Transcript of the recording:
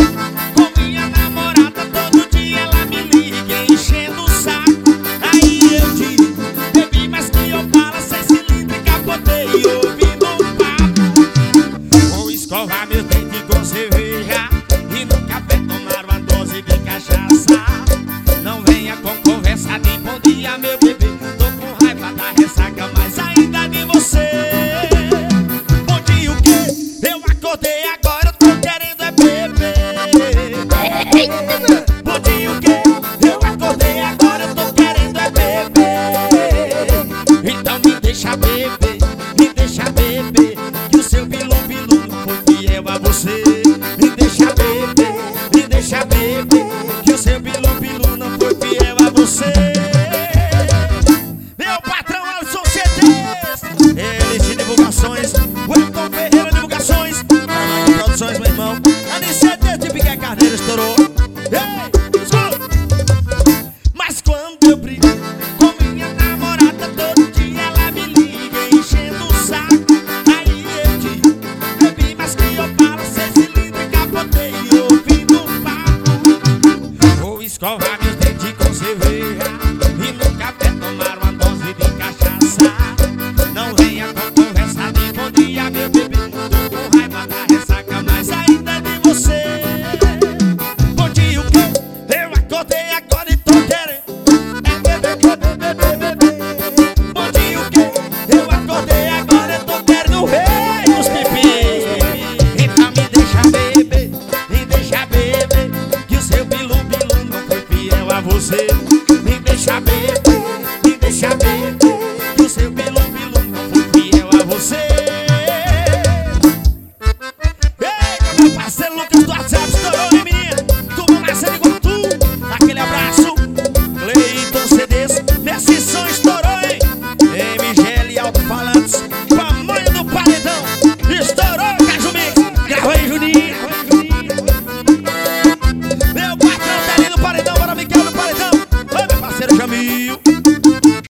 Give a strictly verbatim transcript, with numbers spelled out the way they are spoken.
Com minha namorada todo dia ela me liga enchendo o saco. Aí eu digo, bebi mais que eu falo, seis cilindros e capotei ouvindo um papo. Vou escovar meus dentes com cerveja e no café tomar uma dose de cachaça. Não venha com conversa de bom dia, meu bebê. Tô com raiva da ressaca, mas ainda de você. Bom dia o quê? Eu acordei agora, eu tô querendo é beber. Bom dia o quê? Eu acordei agora, eu tô querendo é beber. Então me deixa beber, me deixa beber, que o seu bilu-bilu não foi fiel a você. Me deixa beber, me deixa beber, que o seu bilu-bilu não foi fiel a você. Meu patrão Alisson C Ds, eles de divulgações, Wellington Ferreira Divulgações, Armando Produções, meu irmão. Ali C Ds de Piquet Carneiro estourou. Ei, escuta! Mas quando eu brigo com minha namorada todo dia ela me liga enchendo o saco. Aí eu digo, bebi mais que eu falo, seis cilindros e capotei ouvindo um papo. Vou escovar meus dentes com cerveja